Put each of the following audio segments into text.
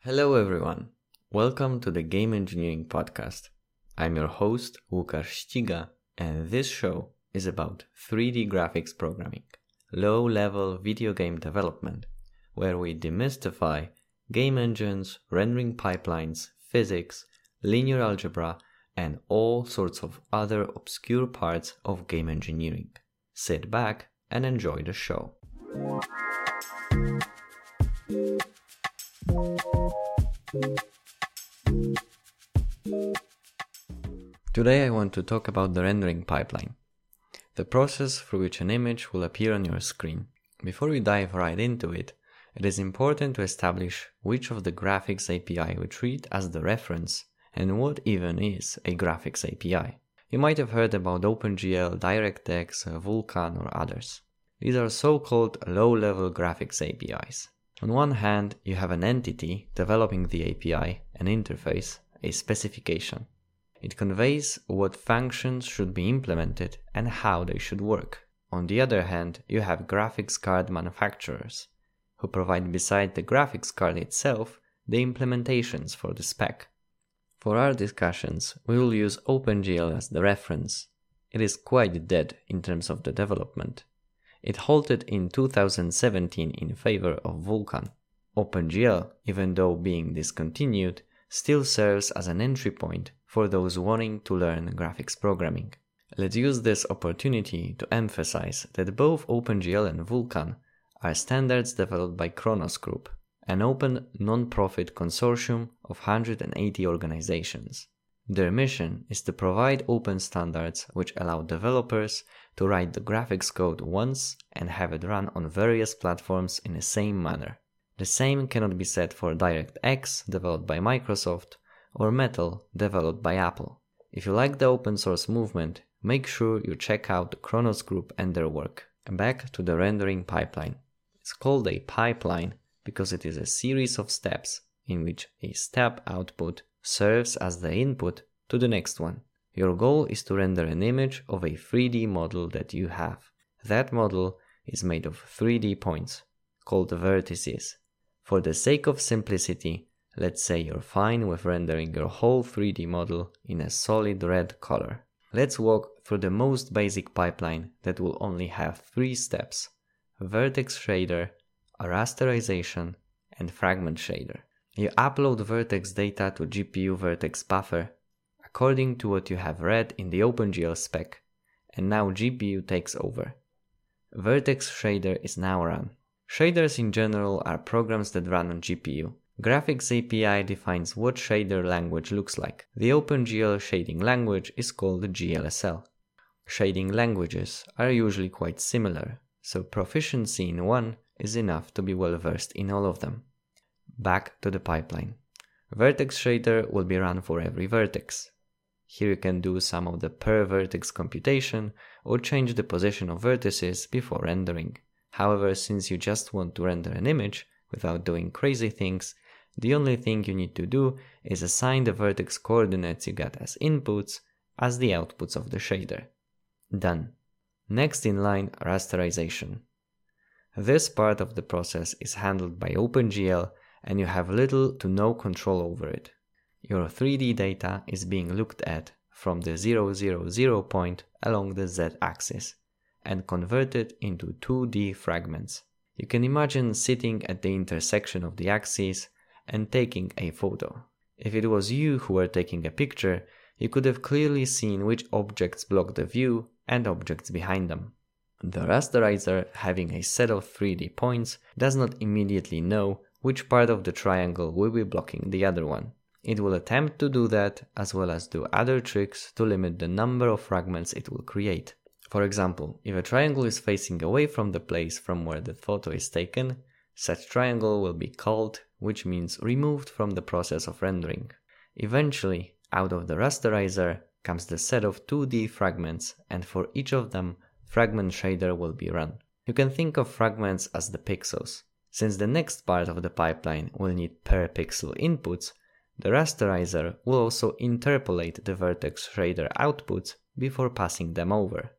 Hello everyone, welcome to the Game Engineering Podcast. I'm your host Łukasz Ściga, and this show is about 3D graphics programming, low-level video game development, where we demystify game engines, rendering pipelines, physics, linear algebra, and all sorts of other obscure parts of game engineering. Sit back and enjoy the show. Today I want to talk about the rendering pipeline, the process through which an image will appear on your screen. Before we dive right into it, it is important to establish which of the graphics API we treat as the reference and what even is a graphics API. You might have heard about OpenGL, DirectX, Vulkan or others. These are so-called low-level graphics APIs. On one hand, you have an entity developing the API, an interface, a specification. It conveys what functions should be implemented and how they should work. On the other hand, you have graphics card manufacturers, who provide beside the graphics card itself the implementations for the spec. For our discussions, we will use OpenGL as the reference. It is quite dead in terms of the development. It halted in 2017 in favor of Vulkan. OpenGL, even though being discontinued, still serves as an entry point for those wanting to learn graphics programming. Let's use this opportunity to emphasize that both OpenGL and Vulkan are standards developed by Khronos Group, an open non-profit consortium of 180 organizations. Their mission is to provide open standards which allow developers to write the graphics code once and have it run on various platforms in the same manner. The same cannot be said for DirectX, developed by Microsoft, or Metal, developed by Apple. If you like the open source movement, make sure you check out the Khronos Group and their work. Back to the rendering pipeline. It's called a pipeline because it is a series of steps in which a step output serves as the input to the next one. Your goal is to render an image of a 3D model that you have. That model is made of 3D points, called vertices. For the sake of simplicity, let's say you're fine with rendering your whole 3D model in a solid red color. Let's walk through the most basic pipeline that will only have 3 steps: vertex shader, a rasterization, and fragment shader. You upload vertex data to GPU vertex buffer according to what you have read in the OpenGL spec, and now GPU takes over. Vertex shader is now run. Shaders in general are programs that run on GPU. Graphics API defines what shader language looks like. The OpenGL shading language is called GLSL. Shading languages are usually quite similar, so proficiency in one is enough to be well versed in all of them. Back to the pipeline. Vertex shader will be run for every vertex. Here you can do some of the per vertex computation or change the position of vertices before rendering. However, since you just want to render an image without doing crazy things, the only thing you need to do is assign the vertex coordinates you get as inputs as the outputs of the shader. Done. Next in line, rasterization. This part of the process is handled by OpenGL and you have little to no control over it. Your 3D data is being looked at from the 000 point along the z-axis and converted into 2D fragments. You can imagine sitting at the intersection of the axes and taking a photo. If it was you who were taking a picture, you could have clearly seen which objects block the view and objects behind them. The rasterizer, having a set of 3D points, does not immediately know which part of the triangle will be blocking the other one. It will attempt to do that as well as do other tricks to limit the number of fragments it will create. For example, if a triangle is facing away from the place from where the photo is taken, such triangle will be culled, which means removed from the process of rendering. Eventually, out of the rasterizer comes the set of 2D fragments, and for each of them, fragment shader will be run. You can think of fragments as the pixels. Since the next part of the pipeline will need per pixel inputs, the rasterizer will also interpolate the vertex shader outputs before passing them over.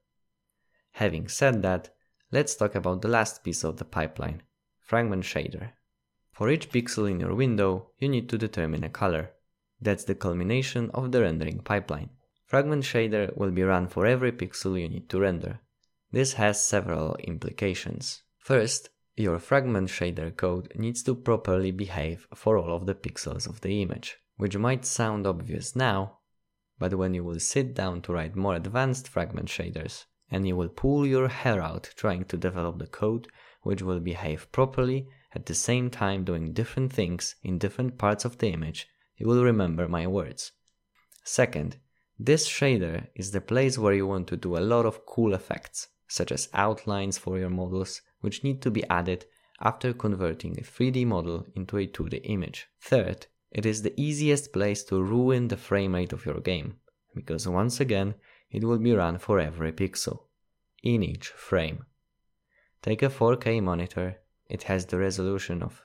Having said that, let's talk about the last piece of the pipeline, fragment shader. For each pixel in your window, you need to determine a color. That's the culmination of the rendering pipeline. Fragment shader will be run for every pixel you need to render. This has several implications. First, your fragment shader code needs to properly behave for all of the pixels of the image, which might sound obvious now, but when you will sit down to write more advanced fragment shaders, and you will pull your hair out trying to develop the code which will behave properly at the same time doing different things in different parts of the image, you will remember my words. Second, this shader is the place where you want to do a lot of cool effects, such as outlines for your models, which need to be added after converting a 3D model into a 2D image. Third, it is the easiest place to ruin the frame rate of your game, because once again, it will be run for every pixel, in each frame. Take a 4K monitor, it has the resolution of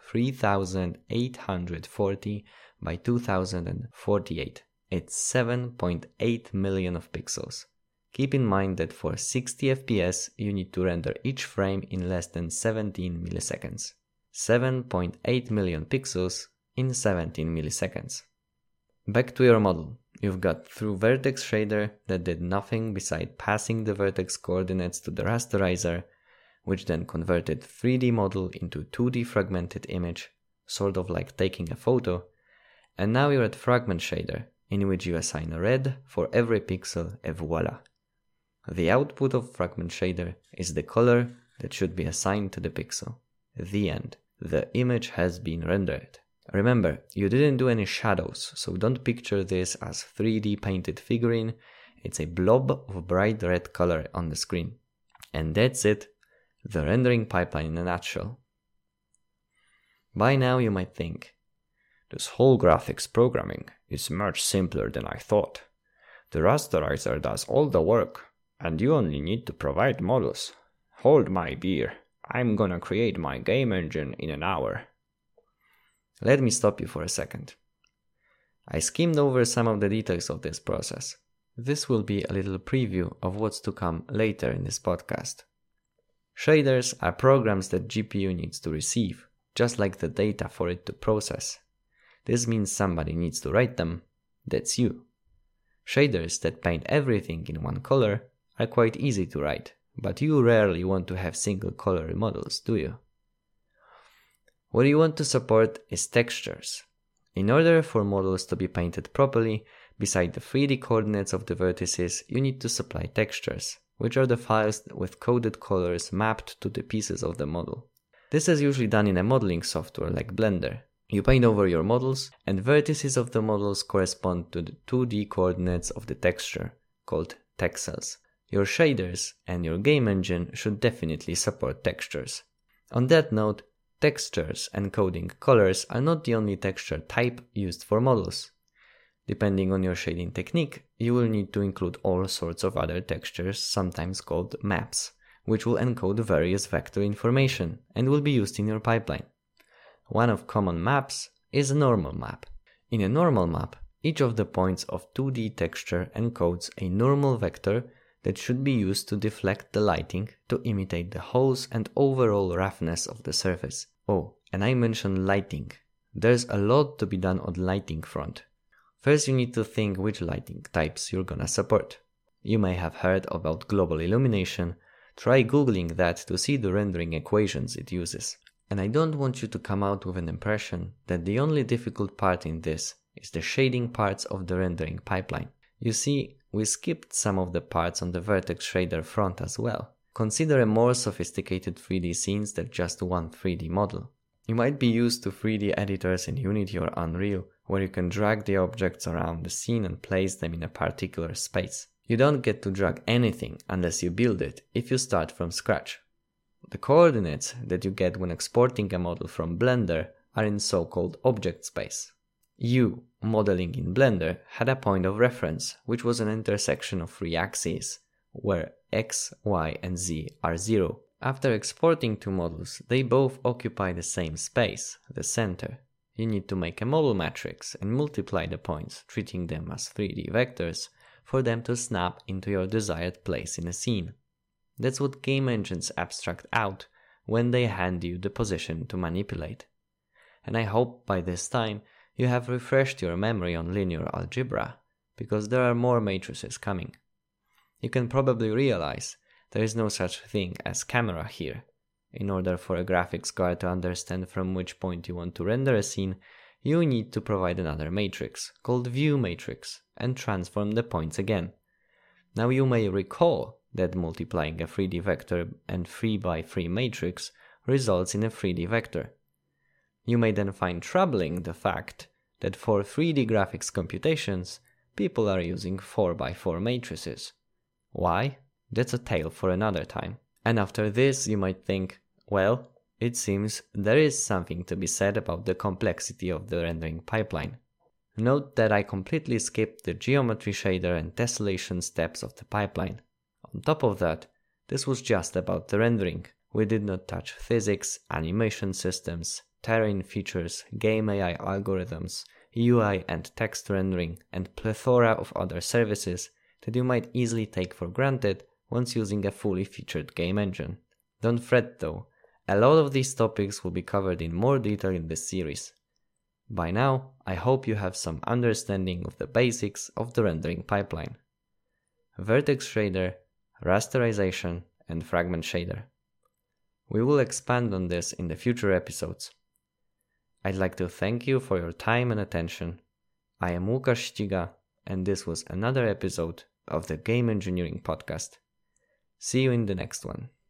3840 by 2048. It's 7.8 million of pixels. Keep in mind that for 60 FPS you need to render each frame in less than 17 milliseconds. 7.8 million pixels in 17 milliseconds. Back to your model. You've got through vertex shader that did nothing beside passing the vertex coordinates to the rasterizer, which then converted 3D model into 2D fragmented image, sort of like taking a photo, and now you're at fragment shader, in which you assign a red for every pixel et voila. The output of fragment shader is the color that should be assigned to the pixel. The end. The image has been rendered. Remember, you didn't do any shadows, so don't picture this as 3D painted figurine, it's a blob of bright red color on the screen. And that's it, the rendering pipeline in a nutshell. By now you might think, this whole graphics programming is much simpler than I thought. The rasterizer does all the work, and you only need to provide models. Hold my beer, I'm gonna create my game engine in an hour. Let me stop you for a second. I skimmed over some of the details of this process. This will be a little preview of what's to come later in this podcast. Shaders are programs that GPU needs to receive, just like the data for it to process. This means somebody needs to write them. That's you. Shaders that paint everything in one color are quite easy to write, but you rarely want to have single color models, do you? What you want to support is textures. In order for models to be painted properly, beside the 3D coordinates of the vertices, you need to supply textures, which are the files with coded colors mapped to the pieces of the model. This is usually done in a modeling software like Blender. You paint over your models, and vertices of the models correspond to the 2D coordinates of the texture, called texels. Your shaders and your game engine should definitely support textures. On that note, textures encoding colors are not the only texture type used for models. Depending on your shading technique, you will need to include all sorts of other textures, sometimes called maps, which will encode various vector information and will be used in your pipeline. One of common maps is a normal map. In a normal map, each of the points of 2D texture encodes a normal vector that should be used to deflect the lighting to imitate the holes and overall roughness of the surface. Oh, and I mentioned lighting. There's a lot to be done on the lighting front. First you need to think which lighting types you're gonna support. You may have heard about global illumination. Try googling that to see the rendering equations it uses. And I don't want you to come out with an impression that the only difficult part in this is the shading parts of the rendering pipeline. You see, we skipped some of the parts on the vertex shader front as well. Consider a more sophisticated 3D scenes than just one 3D model. You might be used to 3D editors in Unity or Unreal, where you can drag the objects around the scene and place them in a particular space. You don't get to drag anything unless you build it if you start from scratch. The coordinates that you get when exporting a model from Blender are in so-called object space. You, modeling in Blender, had a point of reference, which was an intersection of 3 axes, where X, Y, and Z are 0. After exporting 2 models, they both occupy the same space, the center. You need to make a model matrix and multiply the points, treating them as 3D vectors, for them to snap into your desired place in a scene. That's what game engines abstract out when they hand you the position to manipulate. and I hope by this time you have refreshed your memory on linear algebra, because there are more matrices coming. You can probably realize there is no such thing as camera here. In order for a graphics card to understand from which point you want to render a scene, you need to provide another matrix, called view matrix, and transform the points again. Now you may recall that multiplying a 3D vector and 3x3 matrix results in a 3D vector. You may then find troubling the fact that for 3D graphics computations, people are using 4x4 matrices. Why? That's a tale for another time. And after this you might think, well, it seems there is something to be said about the complexity of the rendering pipeline. Note that I completely skipped the geometry shader and tessellation steps of the pipeline. On top of that, this was just about the rendering. We did not touch physics, animation systems, terrain features, game AI algorithms, UI and text rendering, and plethora of other services that you might easily take for granted once using a fully featured game engine. Don't fret though, a lot of these topics will be covered in more detail in this series. By now, I hope you have some understanding of the basics of the rendering pipeline. Vertex shader, rasterization, and fragment shader. We will expand on this in the future episodes. I'd like to thank you for your time and attention. I am Łukasz Ściga, and this was another episode of the Game Engineering Podcast. See you in the next one.